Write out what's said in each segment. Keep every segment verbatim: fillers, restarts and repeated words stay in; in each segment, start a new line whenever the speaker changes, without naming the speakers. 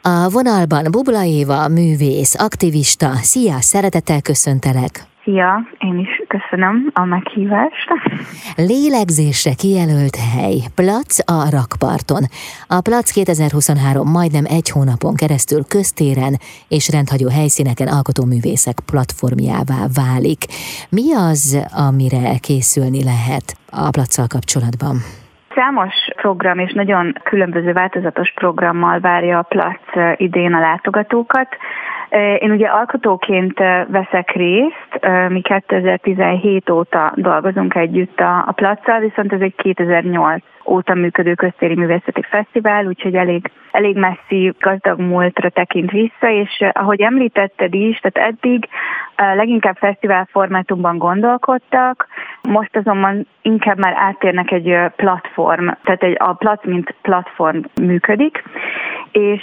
A vonalban Bubla Éva, művész, aktivista. Szia, szeretettel köszöntelek!
Szia, én is köszönöm a meghívást.
Lélegzésre kijelölt hely, Plac a Rakparton. A Plac kétezer-huszonhárom majdnem egy hónapon keresztül köztéren és rendhagyó helyszíneken alkotóművészek platformjává válik. Mi az, amire készülni lehet a Placccal kapcsolatban?
Számos program és nagyon különböző változatos programmal várja a Plac idén a látogatókat. Én ugye alkotóként veszek részt, mi kétezer-tizenhét óta dolgozunk együtt a, a Placccal, viszont ez egy kétezer-nyolc óta működő köztéri művészeti fesztivál, úgyhogy elég, elég messzi, gazdag múltra tekint vissza, és ahogy említetted is, tehát eddig leginkább fesztivál formátumban gondolkodtak, most azonban inkább már áttérnek egy platform, tehát egy, a Plac mint platform működik, és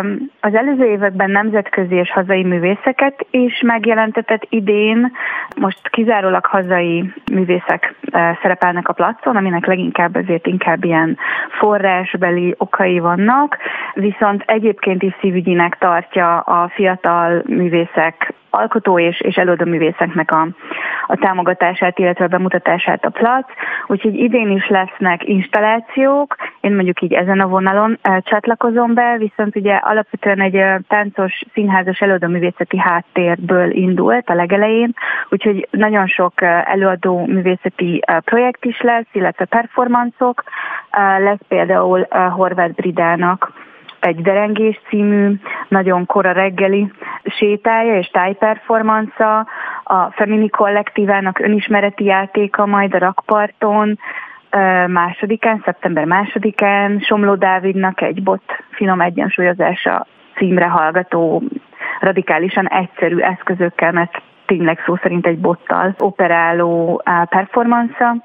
az előző években nemzetközi és hazai művészeket is megjelentetett. Idén most kizárólag hazai művészek szerepelnek a Placon, aminek leginkább azért inkább ilyen forrásbeli okai vannak, viszont egyébként is szívügyinek tartja a fiatal művészek, alkotó és, és előadó művészeknek a, a támogatását, illetve a bemutatását a Plac, úgyhogy idén is lesznek installációk, én mondjuk így ezen a vonalon e, csatlakozom be, viszont ugye alapvetően egy e, táncos, színházas előadó művészeti háttérből indult a legelején, úgyhogy nagyon sok e, előadó művészeti e, projekt is lesz, illetve performancok, e, lesz például e, Horváth Bridának egy Derengés című, nagyon kora reggeli sétája és tájperformanca, a Femini kollektívának önismereti játéka majd a Rakparton, másodikán, szeptember másodikán, Somló Dávidnak egy bot finom egyensúlyozása címre hallgató, radikálisan egyszerű eszközökkel, mert tényleg szó szerint egy bottal operáló performanca,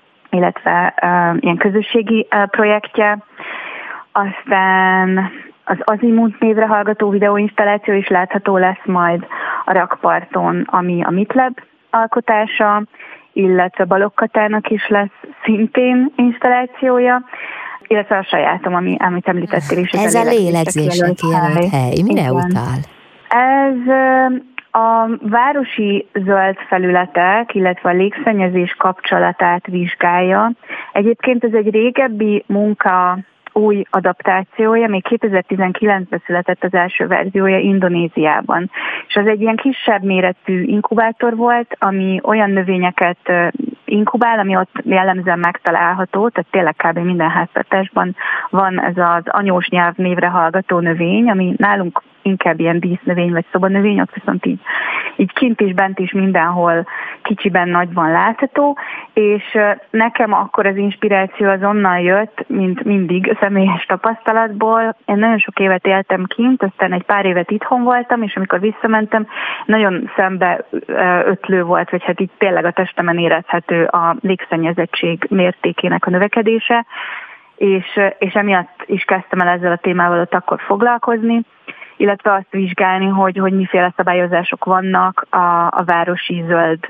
illetve ilyen közösségi projektje. Aztán az Azimut névre hallgató videóinstalláció is látható lesz majd a Rakparton, ami a Mitlab alkotása, illetve Balogh Katának is lesz szintén installációja, illetve a sajátom, ami, amit említettél is.
Ez a lélegzésre kijelölt hely. Mire
Igen.
utál?
Ez a városi zöld felületek, illetve a légszennyezés kapcsolatát vizsgálja. Egyébként ez egy régebbi munka, új adaptációja, még kétezer-tizenkilencben született az első verziója Indonéziában. És az egy ilyen kisebb méretű inkubátor volt, ami olyan növényeket inkubál, ami ott jellemzően megtalálható, tehát tényleg kb. Minden háztartásban van ez az anyós nyelv névre hallgató növény, ami nálunk inkább ilyen dísznövény vagy szobanövény, ott viszont így, így kint is, bent is mindenhol kicsiben, nagyban látható, és nekem akkor az inspiráció az onnan jött, mint mindig személyes tapasztalatból. Én nagyon sok évet éltem kint, aztán egy pár évet itthon voltam, és amikor visszamentem, nagyon szembe ötlő volt, vagy hát így tényleg a testemen érezhető a légszennyezettség mértékének a növekedése, és, és emiatt is kezdtem el ezzel a témával ott akkor foglalkozni, illetve azt vizsgálni, hogy, hogy miféle szabályozások vannak a, a városi zöld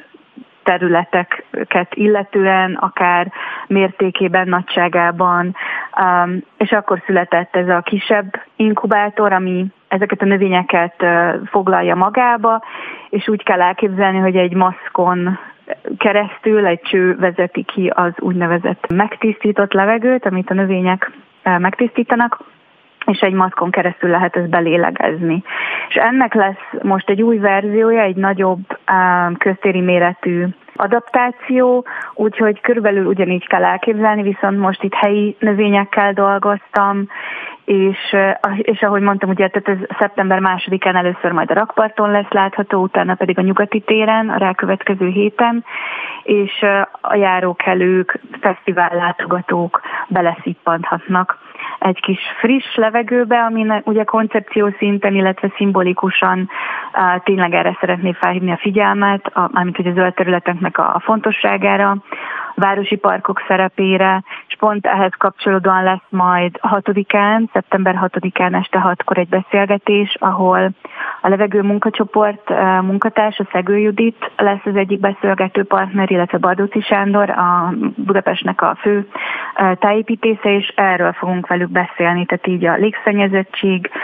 területeket illetően, akár mértékében, nagyságában, um, és akkor született ez a kisebb inkubátor, ami ezeket a növényeket uh, foglalja magába, és úgy kell elképzelni, hogy egy maszkon keresztül egy cső vezeti ki az úgynevezett megtisztított levegőt, amit a növények uh, megtisztítanak, és egy maszkon keresztül lehet ezt belélegezni. És ennek lesz most egy új verziója, egy nagyobb köztéri méretű adaptáció, úgyhogy körülbelül ugyanígy kell elképzelni, viszont most itt helyi növényekkel dolgoztam, és, és ahogy mondtam, ugye tehát ez szeptember másodikán először majd a Rakparton lesz látható, utána pedig a Nyugati téren, a rákövetkező héten, és a járókelők, fesztivál látogatók beleszippanthatnak egy kis friss levegőbe, ami ugye koncepció szinten, illetve szimbolikusan uh, tényleg erre szeretné felhívni a figyelmet, mármint ugye a zöld területeknek a, a fontosságára, városi parkok szerepére, és pont ehhez kapcsolódóan lesz majd hatodikán, szeptember hatodikán este hatkor egy beszélgetés, ahol a levegő munkacsoport munkatársa, Szegő Judit lesz az egyik beszélgető partner, illetve Bardóci Sándor, a Budapestnek a fő tájépítésze, és erről fogunk velük beszélni, tehát így a légszennyezettség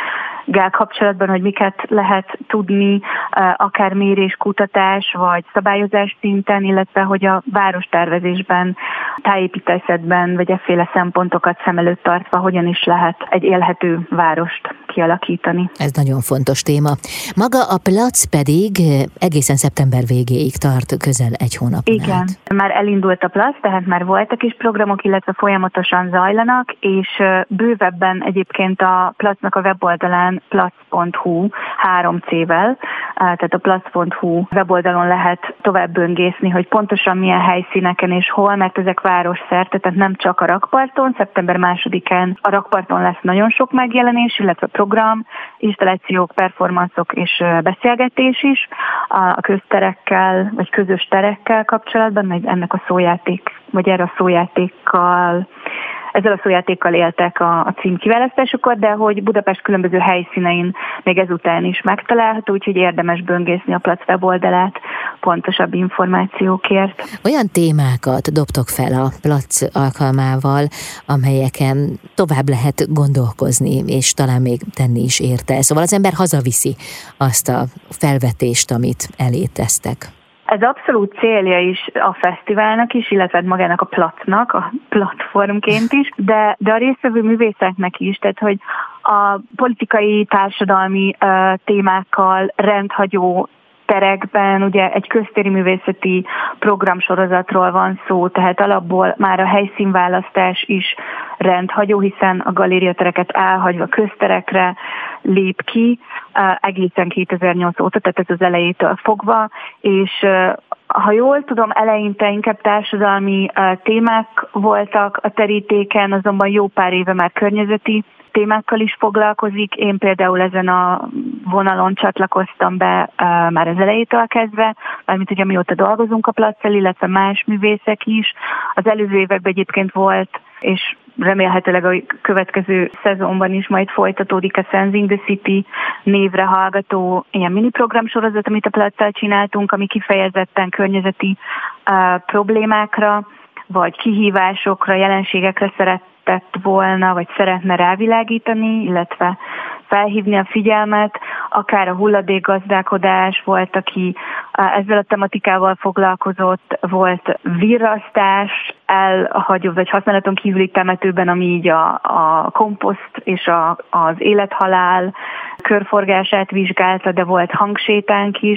gál kapcsolatban, hogy miket lehet tudni, akár mérés, kutatás vagy szabályozás szinten, illetve hogy a várostervezésben, tájépítészetben vagy efféle szempontokat szem előtt tartva hogyan is lehet egy élhető várost kialakítani.
Ez nagyon fontos téma. Maga a Plac pedig egészen szeptember végéig tart, közel egy hónapon
Igen,
át.
Már elindult a Plac, tehát már voltak is programok, illetve folyamatosan zajlanak, és bővebben egyébként a Placnak a weboldalán plac pont hu három cével, tehát a plac pont hu weboldalon lehet tovább böngészni, hogy pontosan milyen helyszíneken és hol, mert ezek városszerte, tehát nem csak a Rakparton, szeptember másodikán a Rakparton lesz nagyon sok megjelenés, illetve program, installációk, performanszok és beszélgetés is a közterekkel, vagy közös terekkel kapcsolatban, meg ennek a szójáték, vagy erre a szójátékkal Ezzel a szójátékkal éltek a, a cím kiválasztásukor, de hogy Budapest különböző helyszínein még ezután is megtalálható, úgyhogy érdemes böngészni a Plac weboldalát pontosabb információkért.
Olyan témákat dobtok fel a Plac alkalmával, amelyeken tovább lehet gondolkozni, és talán még tenni is érte. Szóval az ember hazaviszi azt a felvetést, amit eléteztek.
Ez abszolút célja is a fesztiválnak is, illetve magának a Placnak, a platformként is, de, de a résztvevő művészeknek is, tehát hogy a politikai, társadalmi uh, témákkal rendhagyó terekben ugye egy köztéri művészeti programsorozatról van szó, tehát alapból már a helyszínválasztás is rendhagyó, hiszen a galériatereket elhagyva közterekre lép ki egészen kétezer-nyolc óta, tehát ez az elejétől fogva, és ha jól tudom, eleinte inkább társadalmi témák voltak a terítéken, azonban jó pár éve már környezeti témákkal is foglalkozik. Én például ezen a vonalon csatlakoztam be uh, már az elejétől kezdve, mármint ugye mióta dolgozunk a Placccal, illetve más művészek is. Az előző években egyébként volt, és remélhetőleg a következő szezonban is majd folytatódik a Sensing the City névre hallgató ilyen miniprogram sorozat, amit a Placccal csináltunk, ami kifejezetten környezeti uh, problémákra, vagy kihívásokra, jelenségekre szeretett volna, vagy szeretne rávilágítani, illetve felhívni a figyelmet, akár a hulladékgazdálkodás volt, aki ezzel a tematikával foglalkozott, volt virrasztás, elhagyó vagy használaton kívüli temetőben, ami így a, a komposzt és a, az élethalál körforgását vizsgálta, de volt hangsétánk is,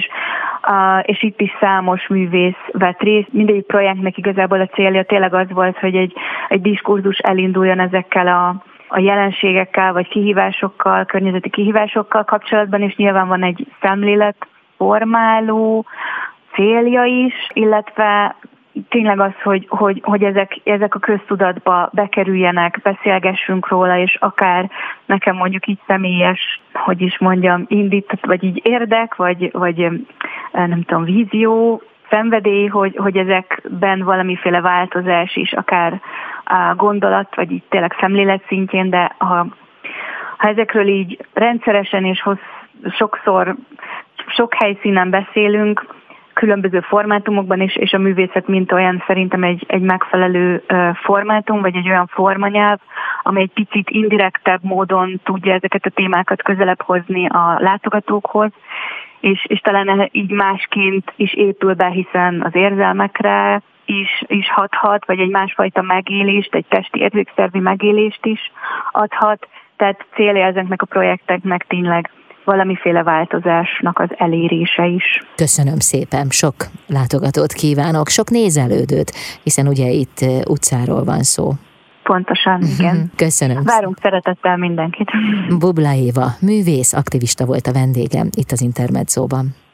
és itt is számos művész vett részt. Mindegyik projektnek igazából a célja tényleg az volt, hogy egy, egy diskurzus elinduljon ezekkel a a jelenségekkel, vagy kihívásokkal, környezeti kihívásokkal kapcsolatban, és nyilván van egy szemléletformáló célja is, illetve tényleg az, hogy, hogy, hogy ezek, ezek a köztudatba bekerüljenek, beszélgessünk róla, és akár nekem mondjuk így személyes, hogy is mondjam, indít, vagy így érdek, vagy, vagy nem tudom, vízió, szenvedély, hogy, hogy ezekben valamiféle változás is, akár a gondolat, vagy így tényleg szemlélet szintjén, de ha, ha ezekről így rendszeresen és hossz, sokszor, sok helyszínen beszélünk, különböző formátumokban is, és a művészet mint olyan szerintem egy, egy megfelelő uh, formátum, vagy egy olyan formanyelv, amely egy picit indirektebb módon tudja ezeket a témákat közelebb hozni a látogatókhoz, és, és talán így másként is épül be, hiszen az érzelmekre is, is hathat, vagy egy másfajta megélést, egy testi érzékszervi megélést is adhat, tehát célja ezeknek a projekteknek tényleg valamiféle változásnak az elérése is.
Köszönöm szépen, sok látogatót kívánok, sok nézelődőt, hiszen ugye itt utcáról van szó.
Pontosan, igen.
Köszönöm.
Várunk szeretettel mindenkit.
Bubla Éva, művész, aktivista volt a vendégem itt az Intermedzóban.